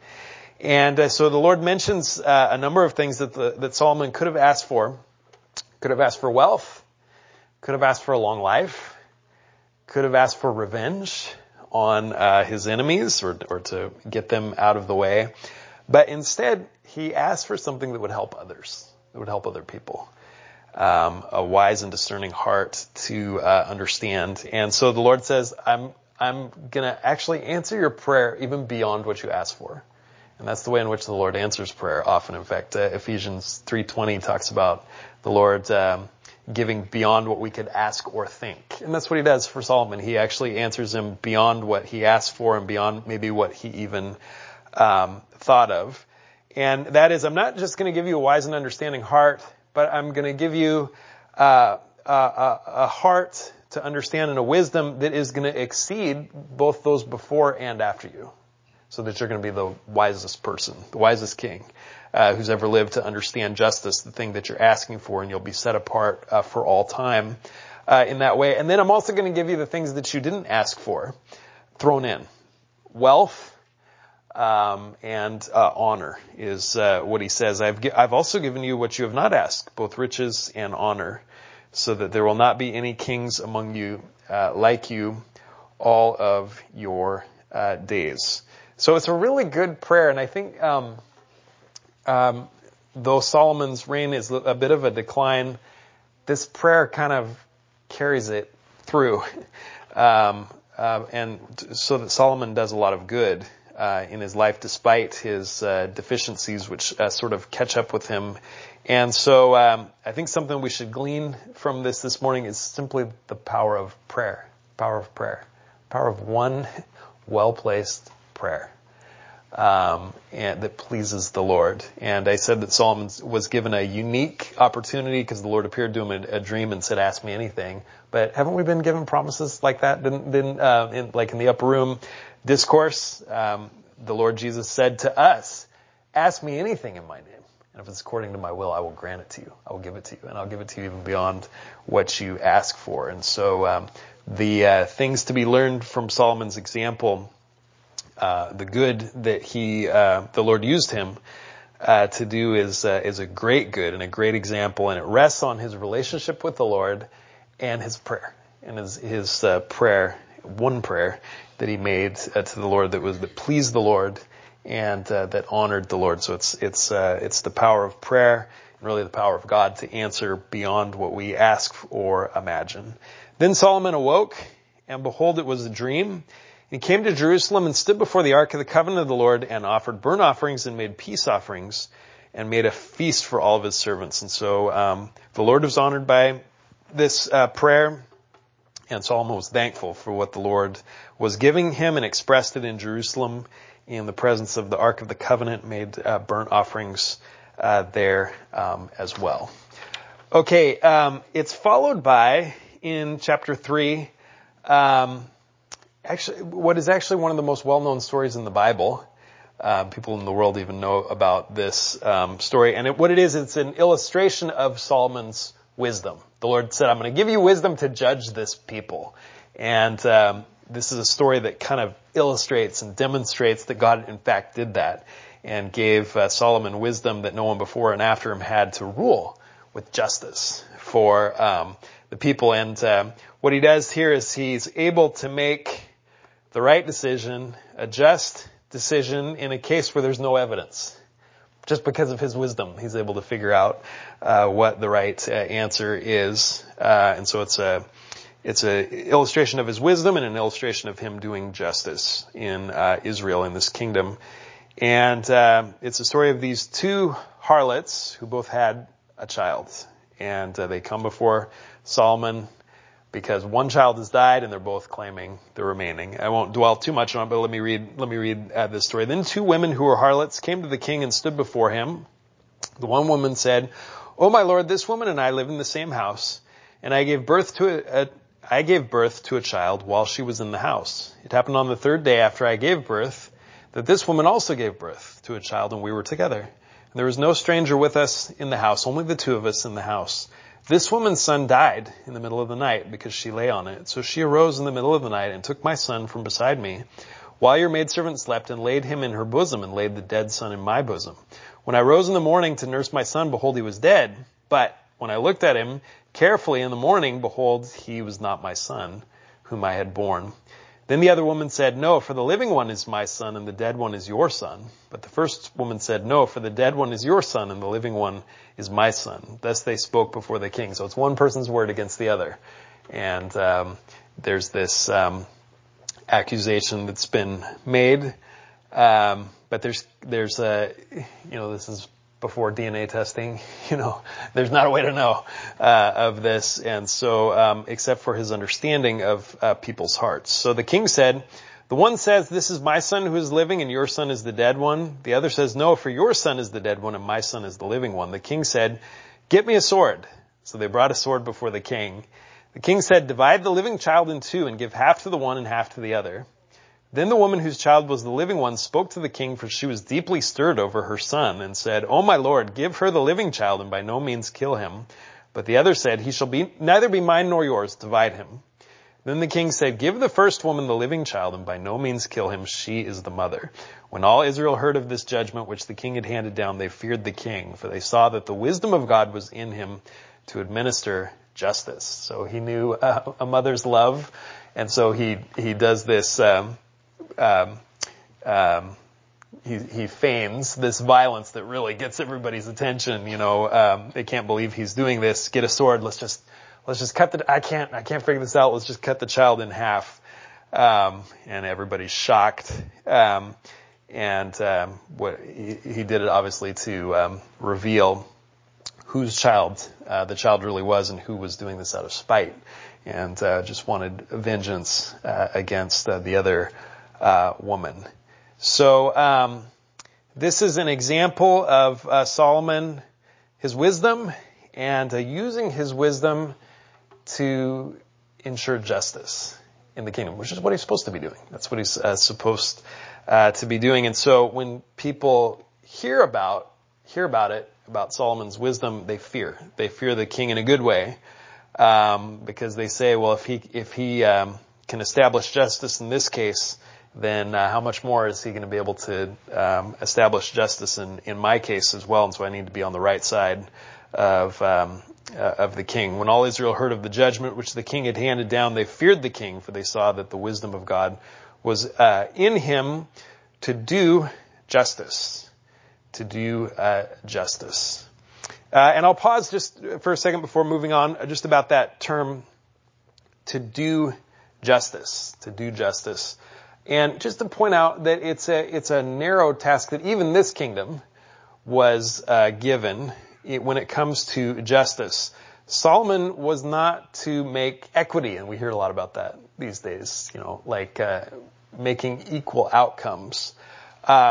And uh, so the Lord mentions uh, a number of things that the, that Solomon could have asked for. Could have asked for wealth. Could have asked for a long life. Could have asked for revenge on uh, his enemies, or, or to get them out of the way. But instead, he asked for something that would help others, that would help other people. Um, a wise and discerning heart to uh, understand. And so the Lord says, I'm I'm going to actually answer your prayer even beyond what you asked for. And that's the way in which the Lord answers prayer often. In fact, uh, Ephesians three twenty talks about the Lord um, giving beyond what we could ask or think. And that's what he does for Solomon. He actually answers him beyond what he asked for and beyond maybe what he even um, thought of. And that is, I'm not just going to give you a wise and understanding heart, but I'm going to give you uh, a, a, a heart to understand and a wisdom that is going to exceed both those before and after you, so that you're going to be the wisest person, the wisest king uh, who's ever lived to understand justice, the thing that you're asking for, and you'll be set apart uh, for all time uh, in that way. And then I'm also going to give you the things that you didn't ask for thrown in. Wealth um, and uh, honor is uh, what he says. I've gi- I've also given you what you have not asked, both riches and honor, so that there will not be any kings among you uh, like you all of your uh, days. So it's a really good prayer, and I think um, um, though Solomon's reign is a bit of a decline, this prayer kind of carries it through, um, uh, and so that Solomon does a lot of good uh, in his life, despite his uh, deficiencies, which uh, sort of catch up with him. And so um, I think something we should glean from this this morning is simply the power of prayer, power of prayer, power of one well-placed prayer um, and that pleases the Lord. And I said that Solomon was given a unique opportunity because the Lord appeared to him in a dream and said, "Ask me anything." But haven't we been given promises like that? Didn't, didn't uh, in, like in the upper room discourse, um, the Lord Jesus said to us, "Ask me anything in my name, And if it's according to my will, I will grant it to you. I will give it to you. And I'll give it to you even beyond what you ask for. And so um, the uh, things to be learned from Solomon's example, uh, the good that he, uh, the Lord used him uh, to do is uh, is a great good and a great example. And it rests on his relationship with the Lord and his prayer. And his, his uh, prayer, one prayer that he made uh, to the Lord that was that pleased the Lord and uh, that honored the Lord. So it's it's uh, it's the power of prayer and really the power of God to answer beyond what we ask or imagine. Then Solomon awoke, and behold, it was a dream. He came to Jerusalem and stood before the ark of the covenant of the Lord and offered burnt offerings and made peace offerings and made a feast for all of his servants. And so um, the Lord was honored by this uh, prayer, and Solomon was thankful for what the Lord was giving him and expressed it in Jerusalem in the presence of the Ark of the Covenant, made uh, burnt offerings uh, there um, as well. Okay, um, it's followed by, in chapter three, um, actually, what is actually one of the most well-known stories in the Bible. Uh, people in the world even know about this um, story. And it, what it is, it's an illustration of Solomon's wisdom. The Lord said, I'm going to give you wisdom to judge this people. And um, this is a story that kind of illustrates and demonstrates that God, in fact, did that and gave uh, Solomon wisdom that no one before and after him had to rule with justice for um, the people. And um, what he does here is he's able to make the right decision, a just decision in a case where there's no evidence. Just because of his wisdom, he's able to figure out uh, what the right uh, answer is. Uh, and so it's a it's an illustration of his wisdom and an illustration of him doing justice in uh, Israel, in this kingdom. And uh, it's a story of these two harlots who both had a child. And uh, they come before Solomon because one child has died and they're both claiming the remaining. I won't dwell too much on it, but let me read, let me read uh, this story. Then two women who were harlots came to the king and stood before him. The one woman said, "Oh, my lord, this woman and I live in the same house, and I gave birth to a, a I gave birth to a child while she was in the house. It happened on the third day after I gave birth that this woman also gave birth to a child, and we were together. And there was no stranger with us in the house, only the two of us in the house. This woman's son died in the middle of the night because she lay on it. So she arose in the middle of the night and took my son from beside me, while your maidservant slept, and laid him in her bosom, and laid the dead son in my bosom. When I rose in the morning to nurse my son, behold, he was dead. But when I looked at him carefully in the morning, behold, he was not my son, whom I had borne. Then the other woman said, no, for the living one is my son, and the dead one is your son. But the first woman said, no, for the dead one is your son, and the living one is my son. Thus they spoke before the king. So it's one person's word against the other. And um, there's this um, accusation that's been made. Um, but there's, there's a, you know, this is before D N A testing, you know, there's not a way to know uh, of this. And so, um, except for his understanding of uh, people's hearts. So the king said, the one says, this is my son who is living, and your son is the dead one. The other says, no, for your son is the dead one, and my son is the living one. The king said, get me a sword. So they brought a sword before the king. The king said, divide the living child in two, and give half to the one and half to the other. Then the woman whose child was the living one spoke to the king, for she was deeply stirred over her son, and said, O my lord, give her the living child, and by no means kill him. But the other said, he shall be neither be mine nor yours, divide him. Then the king said, give the first woman the living child, and by no means kill him, she is the mother. When all Israel heard of this judgment which the king had handed down, they feared the king, for they saw that the wisdom of God was in him to administer justice. So he knew uh, a mother's love, and so he, he does this, um, Um, um, he, he feigns this violence that really gets everybody's attention. You know, um, they can't believe he's doing this. Get a sword. Let's just, let's just cut the, I can't, I can't figure this out. Let's just cut the child in half. Um, and everybody's shocked. Um, and, um, what he, he did it obviously to, um, reveal whose child, uh, the child really was and who was doing this out of spite. And, uh, just wanted vengeance, uh, against, uh, the other, Uh, woman. So um, this is an example of uh, Solomon, his wisdom, and uh, using his wisdom to ensure justice in the kingdom, which is what he's supposed to be doing. That's what he's uh, supposed uh, to be doing. And so when people hear about hear about it, about Solomon's wisdom, they fear. They fear the king in a good way, um, because they say, well, if he if he um, can establish justice in this case, then uh, how much more is he going to be able to um, establish justice in, in my case as well? And so I need to be on the right side of um, uh, of the king. When all Israel heard of the judgment which the king had handed down, they feared the king, for they saw that the wisdom of God was uh, in him to do justice. To do uh, justice. Uh, and I'll pause just for a second before moving on, just about that term, to do justice. To do justice. And just to point out that it's a it's a narrow task that even this kingdom was uh, given it, when it comes to justice. Solomon was not to make equity, and we hear a lot about that these days, you know, like uh, making equal outcomes, uh,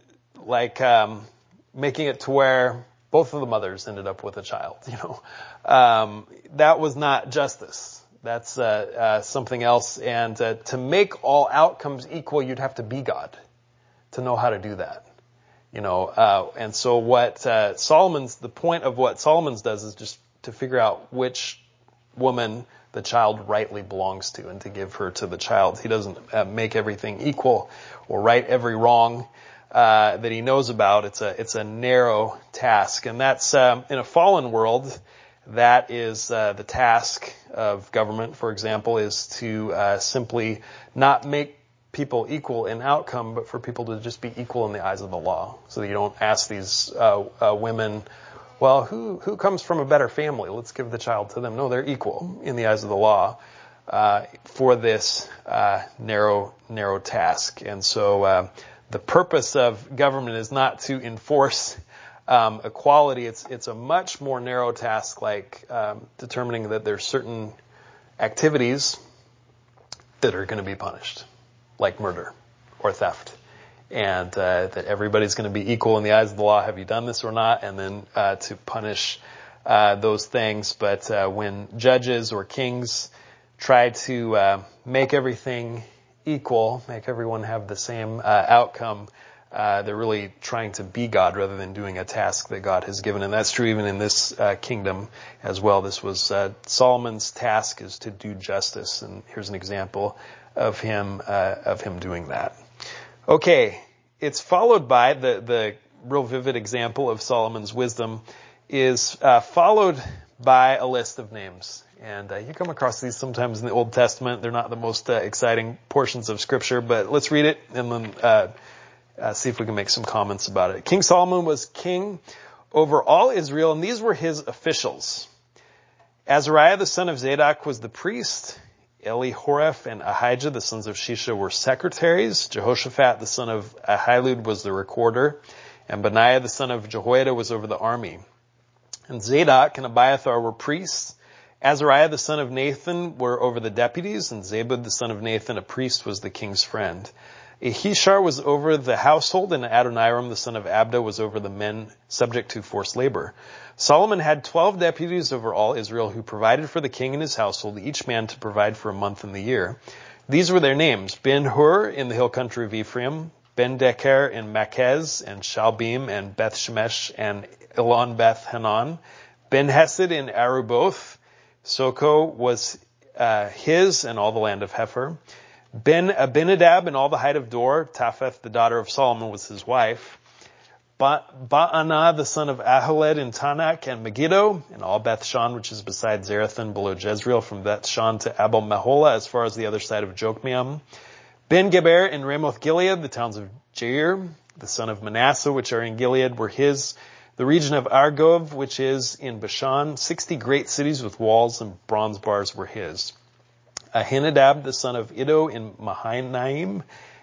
like um, making it to where both of the mothers ended up with a child, you know. Um, that was not justice. That's uh, uh, something else. And uh, to make all outcomes equal, you'd have to be God to know how to do that. You know, uh, and so what uh, Solomon's, the point of what Solomon's does is just to figure out which woman the child rightly belongs to and to give her to the child. He doesn't uh, make everything equal or right every wrong uh, that he knows about. It's a it's a narrow task, and that's um, in a fallen world. That is uh, the task of government, for example, is to uh, simply not make people equal in outcome, but for people to just be equal in the eyes of the law. So that you don't ask these uh, uh, women, well, who who comes from a better family? Let's give the child to them. No, they're equal in the eyes of the law uh, for this uh, narrow narrow task. And so uh, the purpose of government is not to enforce Um, equality. It's it's a much more narrow task, like um, determining that there's certain activities that are going to be punished, like murder or theft, and uh, that everybody's going to be equal in the eyes of the law. Have you done this or not? And then uh, to punish uh, those things. But uh, when judges or kings try to uh, make everything equal, make everyone have the same uh, outcome, Uh, they're really trying to be God rather than doing a task that God has given. And that's true even in this uh, kingdom as well. This was uh, Solomon's task, is to do justice. And here's an example of him uh, of him doing that. Okay, it's followed by, the, the real vivid example of Solomon's wisdom is uh, followed by a list of names. And uh, you come across these sometimes in the Old Testament. They're not the most uh, exciting portions of Scripture, but let's read it and then uh Uh, see if we can make some comments about it. King Solomon was king over all Israel, and these were his officials. Azariah, the son of Zadok, was the priest. Elihoreph and Ahijah, the sons of Shisha, were secretaries. Jehoshaphat, the son of Ahilud, was the recorder. And Benaiah, the son of Jehoiada, was over the army. And Zadok and Abiathar were priests. Azariah, the son of Nathan, were over the deputies. And Zabud, the son of Nathan, a priest, was the king's friend. Ahishar was over the household, and Adoniram, the son of Abda, was over the men subject to forced labor. Solomon had twelve deputies over all Israel who provided for the king and his household, each man to provide for a month in the year. These were their names: Ben-Hur in the hill country of Ephraim, Ben-Deker in Makez, and Shalbim, and Beth-Shemesh, and Elon Beth-Hanan, Ben-Hesed in Aruboth. Soko was uh, his, and all the land of Hepher. Ben Abinadab and all the height of Dor. Tapheth, the daughter of Solomon, was his wife. Ba- Ba'anah, the son of Aholed in Tanakh, and Megiddo, and all Beth-Shan, which is beside Zarethan, below Jezreel, from Beth-Shan to Abel-Meholah, as far as the other side of Jokmeam. Ben-Geber in Ramoth-Gilead, the towns of Jair, the son of Manasseh, which are in Gilead, were his. The region of Argob, which is in Bashan, sixty great cities with walls and bronze bars, were his. Ahinadab, the son of Iddo in Mahanaim.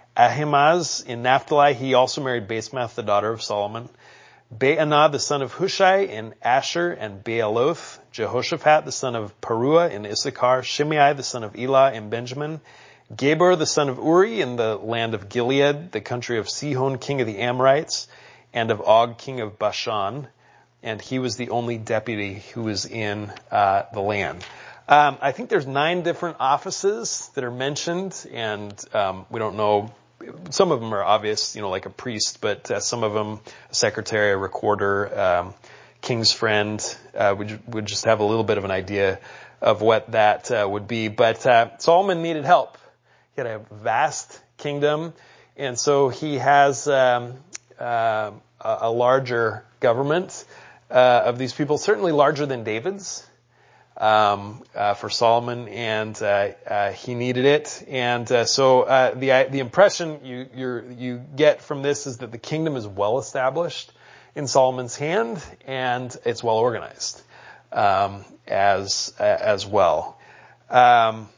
Ahimaaz in Naphtali, he also married Basemath, the daughter of Solomon. Baanah, the son of Hushai in Asher and Bealoth. Jehoshaphat, the son of Paruah in Issachar. Shimei, the son of Elah in Benjamin. Geber, the son of Uri in the land of Gilead, the country of Sihon, king of the Amorites, and of Og, king of Bashan. And he was the only deputy who was in uh, the land. Um, I think there's nine different offices that are mentioned, and um, we don't know some of them are obvious, you know, like a priest, but uh, some of them, a secretary, a recorder, um, king's friend, uh, would, would just have a little bit of an idea of what that uh, would be. But uh, Solomon needed help. He had a vast kingdom, and so he has um, uh, a, a larger government uh, of these people, certainly larger than David's. Um, uh, for Solomon, and uh, uh, he needed it, and uh, so uh, the the impression you you're, you get from this is that the kingdom is well established in Solomon's hand, and it's well organized um, as uh, as well. Um,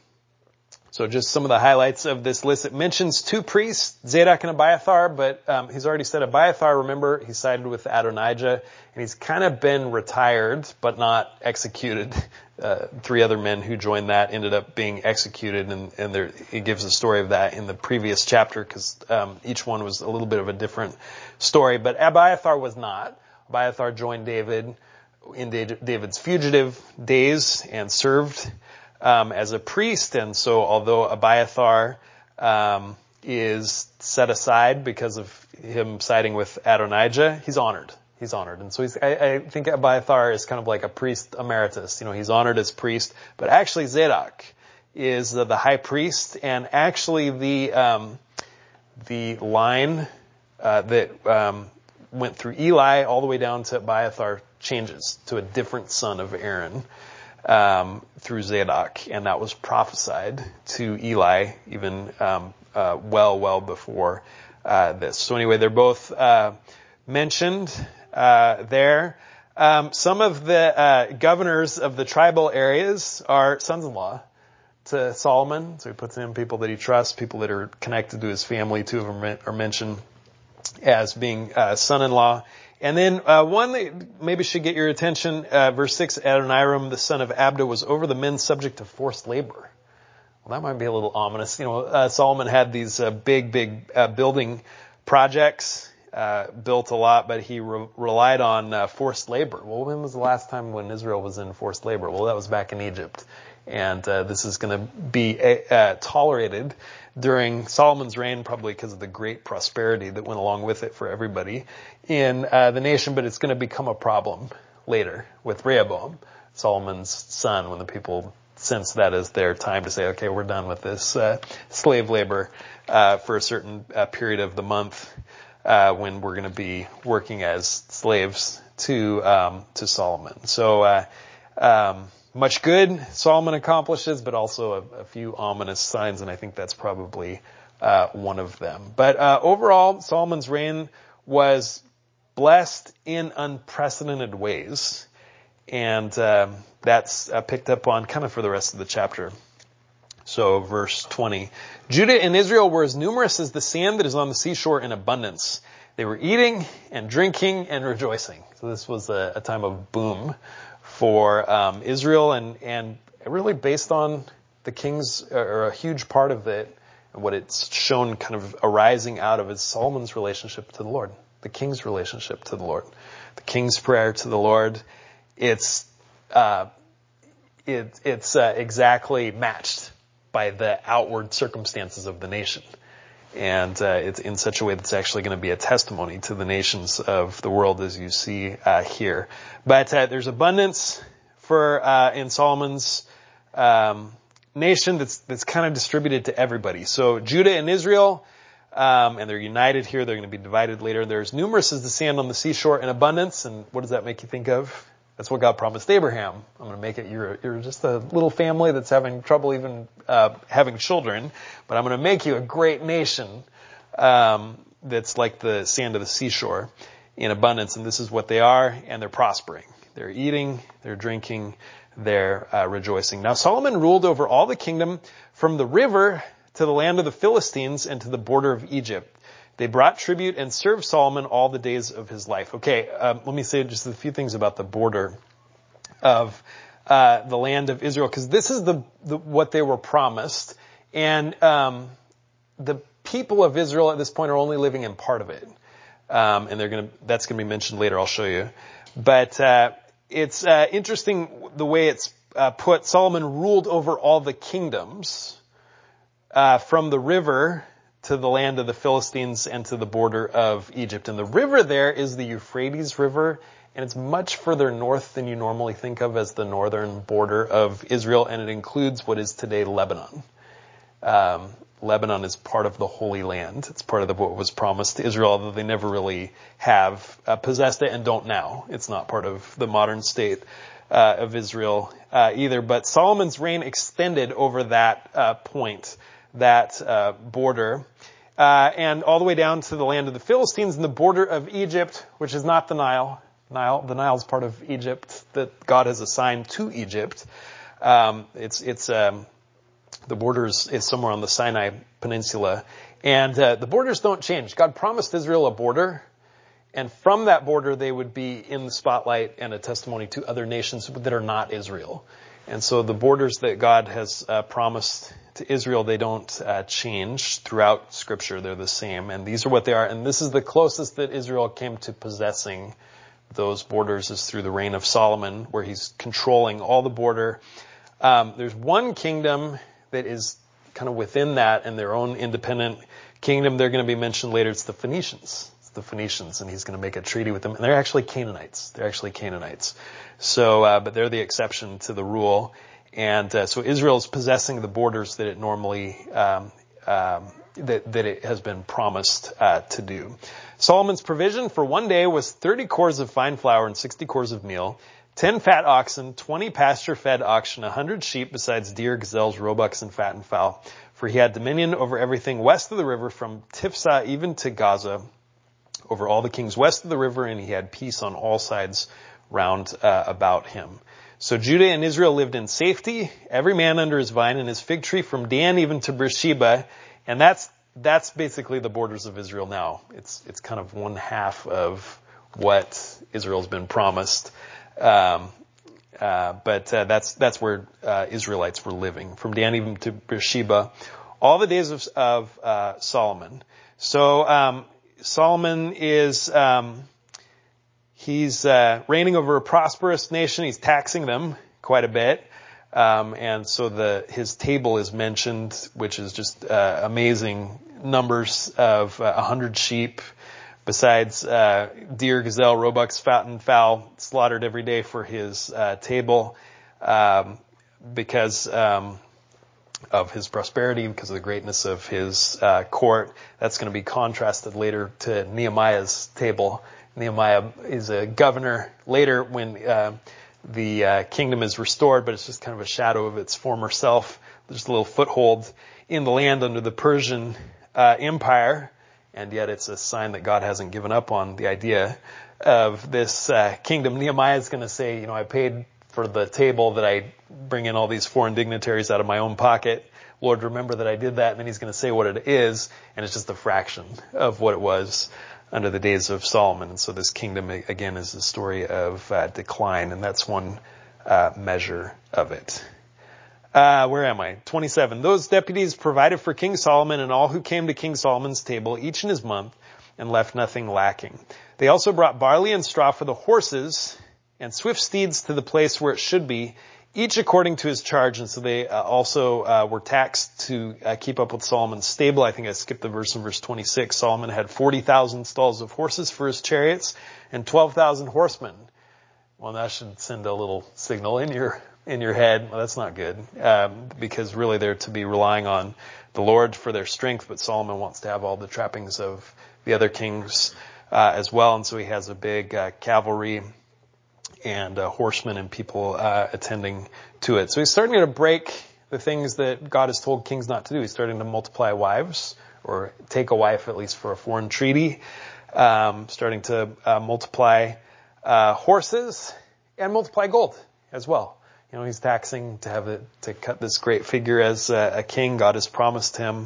so just some of the highlights of this list. It mentions two priests, Zadok and Abiathar, but um, he's already said Abiathar. Remember, he sided with Adonijah, and he's kind of been retired, but not executed. Uh, three other men who joined that ended up being executed, and, and there, it gives a story of that in the previous chapter, because um, each one was a little bit of a different story. But Abiathar was not. Abiathar joined David in David's fugitive days and served um, as a priest, and so although Abiathar um, is set aside because of him siding with Adonijah, he's honored. He's honored. And so he's, I, I think Abiathar is kind of like a priest emeritus. You know, he's honored as priest. But actually Zadok is the, the high priest, and actually the, um, the line, uh, that, um, went through Eli all the way down to Abiathar changes to a different son of Aaron, um, through Zadok. And that was prophesied to Eli even, um, uh, well, well before, uh, this. So anyway, they're both, uh, mentioned uh there. Um, some of the uh, governors of the tribal areas are sons-in-law to Solomon. So he puts in people that he trusts, people that are connected to his family. Two of them are mentioned as being uh, son-in-law. And then uh, one that maybe should get your attention, uh, verse six, Adoniram, the son of Abda, was over the men subject to forced labor. Well, that might be a little ominous. You know, uh, Solomon had these uh, big, big uh, building projects. Uh, built a lot, but he re- relied on uh, forced labor. Well, when was the last time when Israel was in forced labor? Well, that was back in Egypt. And uh, this is going to be uh, tolerated during Solomon's reign, probably because of the great prosperity that went along with it for everybody in uh, the nation, but it's going to become a problem later with Rehoboam, Solomon's son, when the people sense that as their time to say, okay, we're done with this uh, slave labor uh, for a certain uh, period of the month. Uh, when we're going to be working as slaves to um, to Solomon. So uh, um, much good Solomon accomplishes, but also a, a few ominous signs, and I think that's probably uh, one of them. But uh, overall, Solomon's reign was blessed in unprecedented ways, and um, that's uh, picked up on kind of for the rest of the chapter. So verse twenty, Judah and Israel were as numerous as the sand that is on the seashore in abundance. They were eating and drinking and rejoicing. So this was a, a time of boom for um, Israel, and, and really based on the king's, or a huge part of it, and what it's shown kind of arising out of is Solomon's relationship to the Lord, the king's relationship to the Lord, the king's prayer to the Lord. It's uh, it, it's uh, exactly matched by the outward circumstances of the nation. And uh, it's in such a way that's actually going to be a testimony to the nations of the world, as you see uh, here. But uh, there's abundance for uh, in Solomon's um, nation that's that's kind of distributed to everybody. So Judah and Israel, um, and they're united here. They're going to be divided later. There's numerous as the sand on the seashore in abundance. And what does that make you think of? That's what God promised Abraham. I'm going to make it, you're, you're just a little family that's having trouble even uh, having children, but I'm going to make you a great nation um, that's like the sand of the seashore in abundance. And this is what they are, and they're prospering. They're eating, they're drinking, they're uh, rejoicing. Now Solomon ruled over all the kingdom from the river to the land of the Philistines and to the border of Egypt. They brought tribute and served Solomon all the days of his life. Okay, um, let me say just a few things about the border of uh, the land of Israel, because this is the, the what they were promised, and um, the people of Israel at this point are only living in part of it, um, and they're going to that's going to be mentioned later. I'll show you, but uh, it's uh, interesting the way it's uh, put. Solomon ruled over all the kingdoms uh, from the river to the land of the Philistines and to the border of Egypt. And the river there is the Euphrates River, and it's much further north than you normally think of as the northern border of Israel, and it includes what is today Lebanon. Um, Lebanon is part of the Holy Land. It's part of the, what was promised to Israel, although they never really have uh, possessed it and don't now. It's not part of the modern state uh, of Israel uh, either. But Solomon's reign extended over that uh, point, that uh, border, uh, and all the way down to the land of the Philistines and the border of Egypt, which is not the Nile. Nile, the Nile is part of Egypt that God has assigned to Egypt. Um, it's it's um, the border is, is somewhere on the Sinai Peninsula, and uh, the borders don't change. God promised Israel a border, and from that border they would be in the spotlight and a testimony to other nations that are not Israel. And so the borders that God has uh, promised to Israel, they don't uh, change throughout Scripture. They're the same, and these are what they are. And this is the closest that Israel came to possessing those borders, is through the reign of Solomon, where he's controlling all the border. Um, there's one kingdom that is kind of within that and their own independent kingdom. They're going to be mentioned later. It's the Phoenicians. It's the Phoenicians, and he's going to make a treaty with them. And they're actually Canaanites. They're actually Canaanites. So, uh, but they're the exception to the rule. And uh, so Israel is possessing the borders that it normally um, um, that, that it has been promised uh, to do. Solomon's provision for one day was thirty cores of fine flour and sixty cores of meal, ten fat oxen, twenty pasture-fed oxen, one hundred sheep, besides deer, gazelles, roebucks, and fattened fowl. For he had dominion over everything west of the river, from Tiphsah even to Gaza, over all the kings west of the river, and he had peace on all sides round uh, about him. So Judah and Israel lived in safety, every man under his vine and his fig tree, from Dan even to Beersheba, and that's that's basically the borders of Israel now. It's it's kind of one half of what Israel's been promised. Um, uh, but uh, that's that's where uh, Israelites were living, from Dan even to Beersheba, all the days of, of uh, Solomon. So um, Solomon is um, he's uh, reigning over a prosperous nation. He's taxing them quite a bit, um, and so the his table is mentioned, which is just uh, amazing numbers of uh, a hundred sheep. Besides uh, deer, gazelle, roebucks, fattened fowl slaughtered every day for his uh, table, um, because um, of his prosperity, because of the greatness of his uh, court. That's going to be contrasted later to Nehemiah's table. Nehemiah is a governor later when uh, the uh, kingdom is restored, but it's just kind of a shadow of its former self. There's a little foothold in the land under the Persian uh, Empire. And yet it's a sign that God hasn't given up on the idea of this uh, kingdom. Nehemiah is going to say, you know, I paid for the table that I bring in all these foreign dignitaries out of my own pocket. Lord, remember that I did that. And then he's going to say what it is, and it's just a fraction of what it was under the days of Solomon. And so this kingdom, again, is a story of uh, decline, and that's one uh, measure of it. Uh, where am I? twenty-seven. Those deputies provided for King Solomon and all who came to King Solomon's table, each in his month, and left nothing lacking. They also brought barley and straw for the horses and swift steeds to the place where it should be, each according to his charge. And so they uh, also uh, were taxed to uh, keep up with Solomon's stable. I think I skipped the verse in verse twenty-six. Solomon had forty thousand stalls of horses for his chariots and twelve thousand horsemen. Well, that should send a little signal in your in your head. Well, that's not good, um, because really they're to be relying on the Lord for their strength, but Solomon wants to have all the trappings of the other kings uh, as well, and so he has a big uh, cavalry and uh, horsemen and people uh, attending to it. So he's starting to break the things that God has told kings not to do. He's starting to multiply wives, or take a wife at least for a foreign treaty, um, starting to uh, multiply uh, horses and multiply gold as well. You know, he's taxing to have it, to cut this great figure as a, a king. God has promised him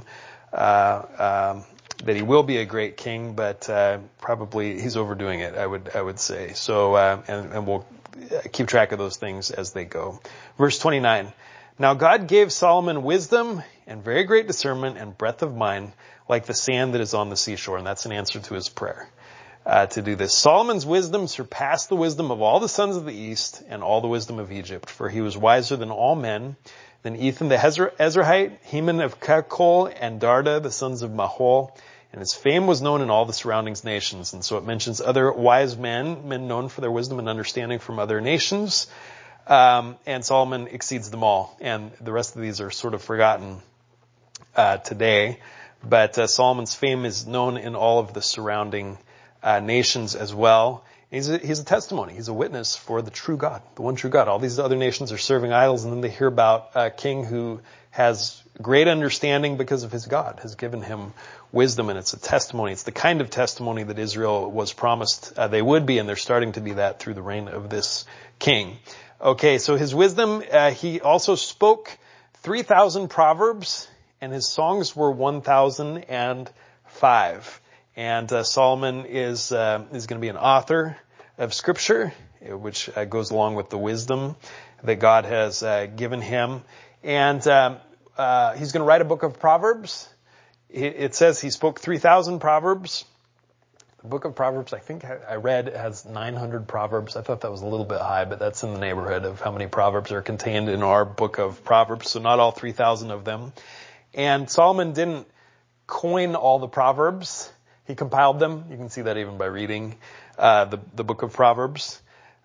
uh, um, that he will be a great king, but uh, probably he's overdoing it, I would I would say. So, uh, and, and we'll keep track of those things as they go. Verse twenty-nine. Now God gave Solomon wisdom and very great discernment and breadth of mind, like the sand that is on the seashore. And that's an answer to his prayer. Uh, to do this. Solomon's wisdom surpassed the wisdom of all the sons of the east and all the wisdom of Egypt, for he was wiser than all men, then Ethan the Ezrahite, Heman of Kalkol, and Darda, the sons of Mahol. And his fame was known in all the surrounding nations. And so it mentions other wise men, men known for their wisdom and understanding from other nations. Um, and Solomon exceeds them all. And the rest of these are sort of forgotten uh, today. But uh, Solomon's fame is known in all of the surrounding uh, nations as well. He's a, he's a testimony. He's a witness for the true God, the one true God. All these other nations are serving idols, and then they hear about a king who has great understanding because of his God, has given him wisdom, and it's a testimony. It's the kind of testimony that Israel was promised uh, they would be, and they're starting to be that through the reign of this king. Okay, so his wisdom, uh, he also spoke three thousand proverbs, and his songs were one thousand five. And uh, Solomon is uh, is going to be an author of Scripture, which uh, goes along with the wisdom that God has uh, given him. And um, uh, he's going to write a book of Proverbs. It, it says he spoke three thousand proverbs. The book of Proverbs, I think I read, has nine hundred proverbs. I thought that was a little bit high, but that's in the neighborhood of how many proverbs are contained in our book of Proverbs. So not all three thousand of them. And Solomon didn't coin all the proverbs. He compiled them. You can see that even by reading uh, the, the book of Proverbs.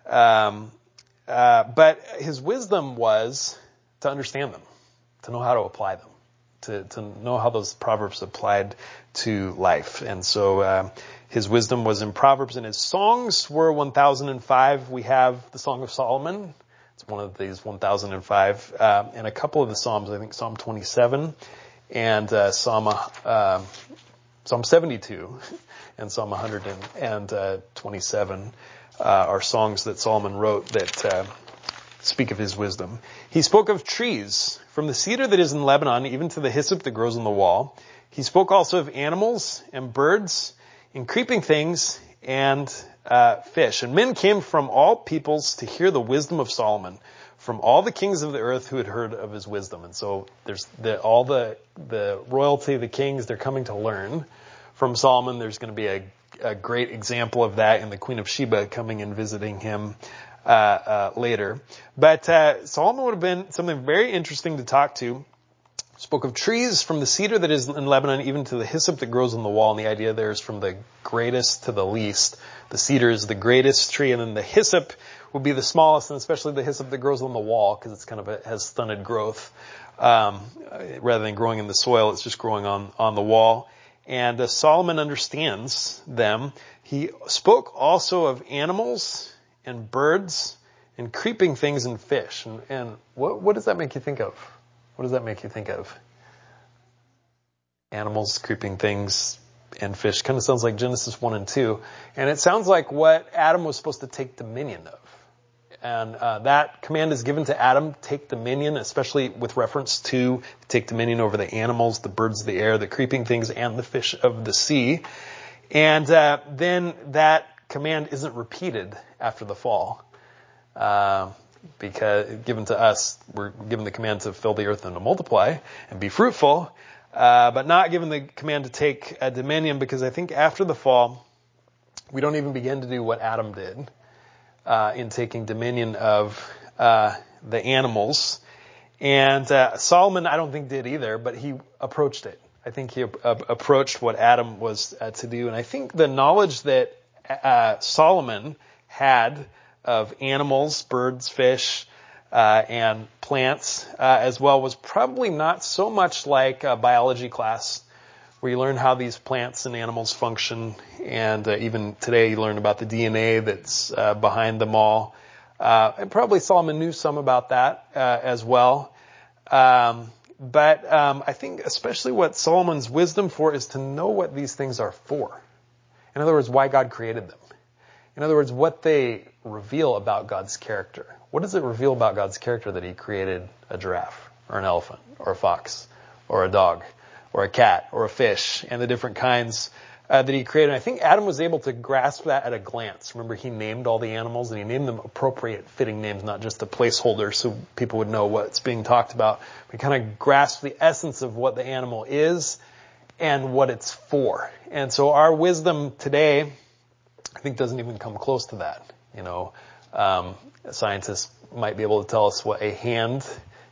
Um, uh, but his wisdom was to understand them, to know how to apply them, to, to know how those proverbs applied to life. And so uh, his wisdom was in Proverbs, and his songs were one thousand five. We have the Song of Solomon. It's one of these one thousand five. Uh, and a couple of the Psalms, I think Psalm twenty-seven and uh, Psalm uh, Psalm seventy-two and Psalm one hundred twenty-seven uh, are songs that Solomon wrote that uh, speak of his wisdom. He spoke of trees, from the cedar that is in Lebanon, even to the hyssop that grows on the wall. He spoke also of animals and birds and creeping things and uh, fish. And men came from all peoples to hear the wisdom of Solomon, from all the kings of the earth who had heard of his wisdom. And so there's the, all the, the royalty, the kings, they're coming to learn from Solomon. There's going to be a, a great example of that in the Queen of Sheba coming and visiting him uh, uh, later. But uh, Solomon would have been something very interesting to talk to. Spoke of trees, from the cedar that is in Lebanon, even to the hyssop that grows on the wall. And the idea there is from the greatest to the least. The cedar is the greatest tree, and then the hyssop will be the smallest, and especially the hyssop that grows on the wall, because it's kind of a, has stunted growth. Um, rather than growing in the soil, it's just growing on, on the wall. And uh, Solomon understands them. He spoke also of animals and birds and creeping things and fish. And, and what, what does that make you think of? What does that make you think of? Animals, creeping things, and fish. Kind of sounds like Genesis one and two. And it sounds like what Adam was supposed to take dominion of. And uh, that command is given to Adam, take dominion, especially with reference to take dominion over the animals, the birds of the air, the creeping things, and the fish of the sea. And uh, then that command isn't repeated after the fall. Uh, because given to us, we're given the command to fill the earth and to multiply and be fruitful, uh, but not given the command to take uh, dominion, because I think after the fall, we don't even begin to do what Adam did uh, in taking dominion of uh, the animals. And uh, Solomon, I don't think did either, but he approached it. I think he uh, approached what Adam was uh, to do. And I think the knowledge that uh, Solomon had of animals, birds, fish, uh, and plants uh, as well was probably not so much like a biology class where you learn how these plants and animals function. And uh, even today you learn about the D N A that's uh, behind them all. Uh, and probably Solomon knew some about that uh, as well. Um, but um, I think especially what Solomon's wisdom for is to know what these things are for. In other words, why God created them. In other words, what they reveal about God's character. What does it reveal about God's character that he created a giraffe or an elephant or a fox or a dog or a cat or a fish and the different kinds uh, that he created? And I think Adam was able to grasp that at a glance. Remember, he named all the animals, and he named them appropriate, fitting names, not just a placeholder so people would know what's being talked about. We kind of grasp the essence of what the animal is and what it's for. And so our wisdom today, I think, doesn't even come close to that. You know, um, scientists might be able to tell us what a hand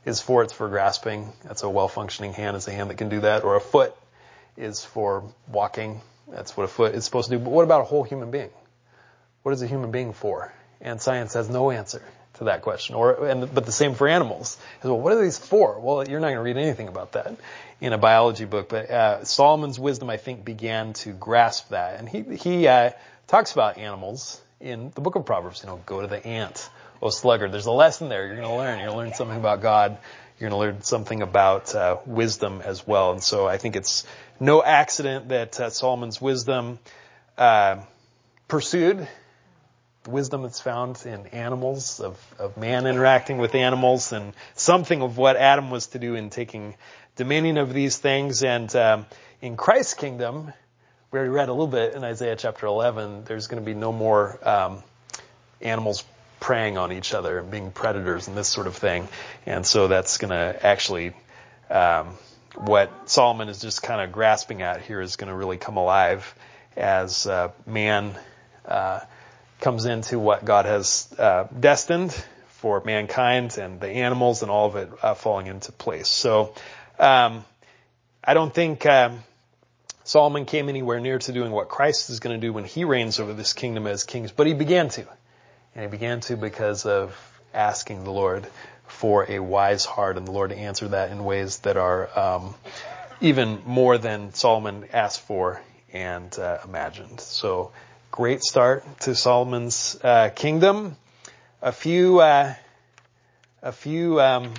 is for, it's for grasping. That's a well-functioning hand is a hand that can do that. Or a foot is for walking. That's what a foot is supposed to do. But what about a whole human being? What is a human being for? And science has no answer to that question. Or, and, but the same for animals. Well, what are these for? Well, you're not going to read anything about that in a biology book. But uh, Solomon's wisdom, I think, began to grasp that. And he he uh, talks about animals in the book of Proverbs. You know, go to the ant, O sluggard. There's a lesson there. You're going to learn. You're going to learn something about God. You're going to learn something about uh, wisdom as well. And so I think it's no accident that uh, Solomon's wisdom uh, pursued the wisdom that's found in animals, of, of man interacting with animals, and something of what Adam was to do in taking dominion of these things. And um, in Christ's kingdom, we already read a little bit in Isaiah chapter eleven, there's going to be no more um, animals preying on each other and being predators and this sort of thing. And so that's going to actually, um, what Solomon is just kind of grasping at here is going to really come alive as uh, man uh, comes into what God has uh, destined for mankind and the animals and all of it uh, falling into place. So um, I don't think um, Solomon came anywhere near to doing what Christ is going to do when he reigns over this kingdom as kings, but he began to. And he began to because of asking the Lord for a wise heart, and the Lord answered that in ways that are um, even more than Solomon asked for and uh, imagined. So great start to Solomon's uh, kingdom. A few, uh, a few um,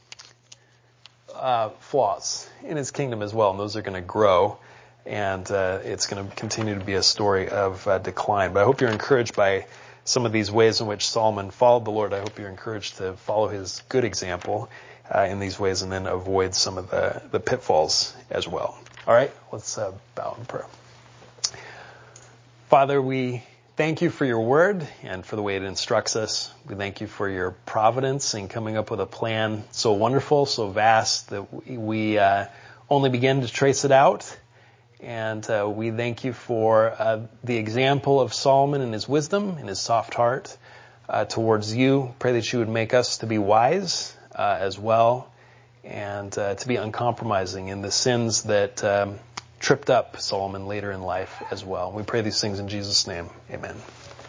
uh, flaws in his kingdom as well, and those are going to grow, and uh, it's going to continue to be a story of uh, decline. But I hope you're encouraged by some of these ways in which Solomon followed the Lord. I hope you're encouraged to follow his good example uh, in these ways and then avoid some of the, the pitfalls as well. All right, let's uh, bow in prayer. Father, we thank you for your word and for the way it instructs us. We thank you for your providence in coming up with a plan so wonderful, so vast that we uh, only begin to trace it out. And uh, we thank you for uh, the example of Solomon and his wisdom and his soft heart uh, towards you. Pray that you would make us to be wise uh, as well and uh, to be uncompromising in the sins that um, tripped up Solomon later in life as well. We pray these things in Jesus' name. Amen.